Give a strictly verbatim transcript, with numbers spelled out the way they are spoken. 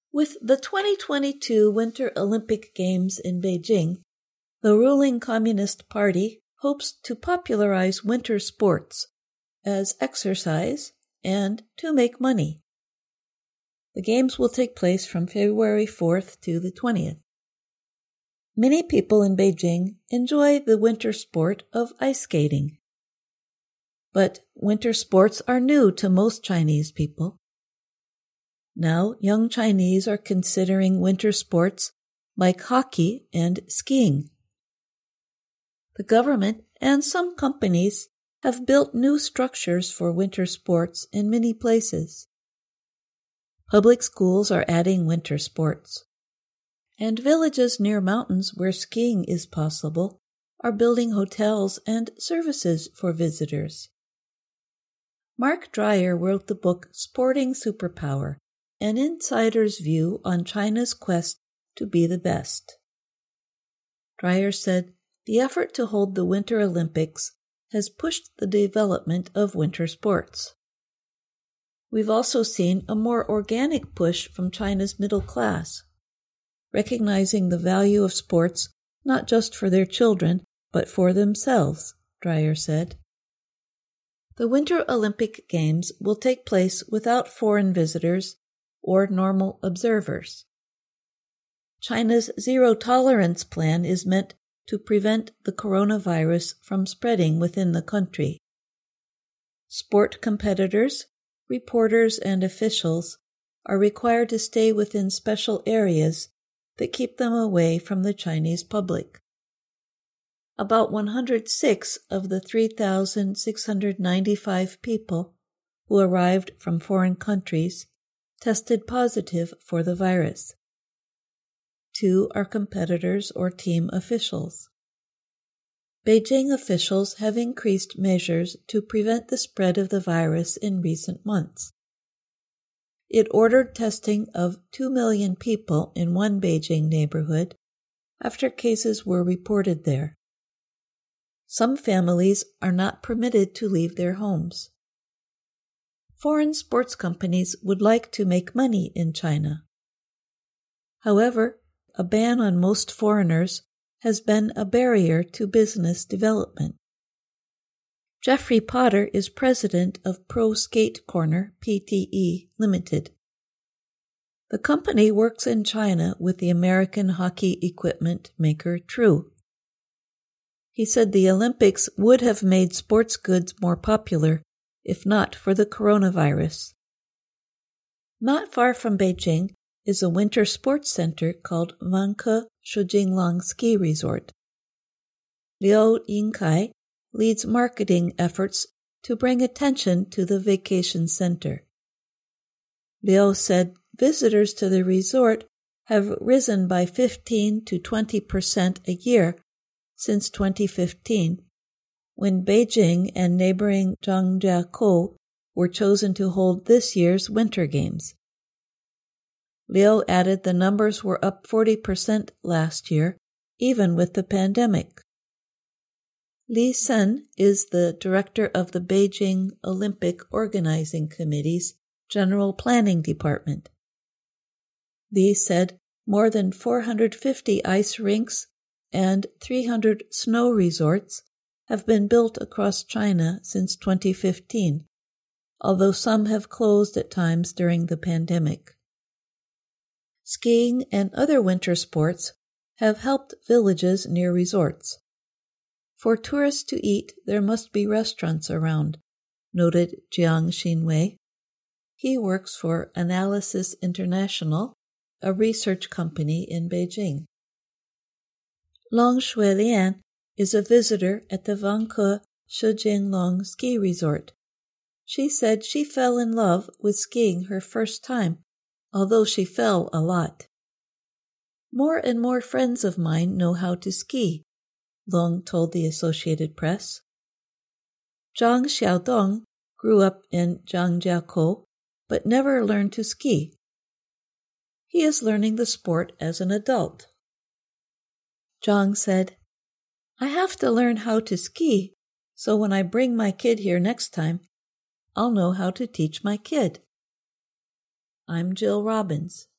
With the twenty twenty-two Winter Olympic Games in Beijing, the ruling Communist Party hopes to popularize winter sports as exercise and to make money. The Games will take place from February fourth to the twentieth. Many people in Beijing enjoy the winter sport of ice skating. But winter sports are new to most Chinese people. Now, young Chinese are considering winter sports like hockey and skiing. The government and some companies have built new structures for winter sports in many places. Public schools are adding winter sports, and villages near mountains where skiing is possible are building hotels and services for visitors. Mark Dreyer wrote the book Sporting Superpower, an insider's view on China's quest to be the best. Dreyer said, "The effort to hold the Winter Olympics has pushed the development of winter sports. We've also seen a more organic push from China's middle class, recognizing the value of sports not just for their children, but for themselves," Dreyer said. The Winter Olympic Games will take place without foreign visitors or normal observers. China's zero-tolerance plan is meant to prevent the coronavirus from spreading within the country. Sport competitors, reporters, and officials are required to stay within special areas that keep them away from the Chinese public. About one hundred six of the three thousand six hundred ninety-five people who arrived from foreign countries tested positive for the virus. Two are competitors or team officials. Beijing officials have increased measures to prevent the spread of the virus in recent months. It ordered testing of two million people in one Beijing neighborhood after cases were reported there. Some families are not permitted to leave their homes. Foreign sports companies would like to make money in China. However, a ban on most foreigners has been a barrier to business development. Jeffrey Potter is president of Pro Skate Corner P T E Limited. The company works in China with the American hockey equipment maker True. He said the Olympics would have made sports goods more popular if not for the coronavirus. Not far from Beijing is a winter sports center called Vanke Shujinglong Ski Resort. Liu Yingkai leads marketing efforts to bring attention to the vacation center. Liu said visitors to the resort have risen by fifteen to twenty percent a year since twenty fifteen, when Beijing and neighboring Zhangjiakou were chosen to hold this year's Winter Games. Liu added the numbers were up forty percent last year, even with the pandemic. Li Sen is the director of the Beijing Olympic Organizing Committee's General Planning Department. Li said more than four hundred fifty ice rinks and three hundred snow resorts have been built across China since twenty fifteen, although some have closed at times during the pandemic. Skiing and other winter sports have helped villages near resorts. For tourists to eat, there must be restaurants around, noted Jiang Xinwei. He works for Analysis International, a research company in Beijing. Long Shuilian is a visitor at the Vanke Shujinglong Ski Resort. She said she fell in love with skiing her first time, although she fell a lot. More and more friends of mine know how to ski, Long told the Associated Press. Zhang Xiaodong grew up in Zhangjiakou, but never learned to ski. He is learning the sport as an adult. Zhang said, "I have to learn how to ski, so when I bring my kid here next time, I'll know how to teach my kid." I'm Jill Robbins.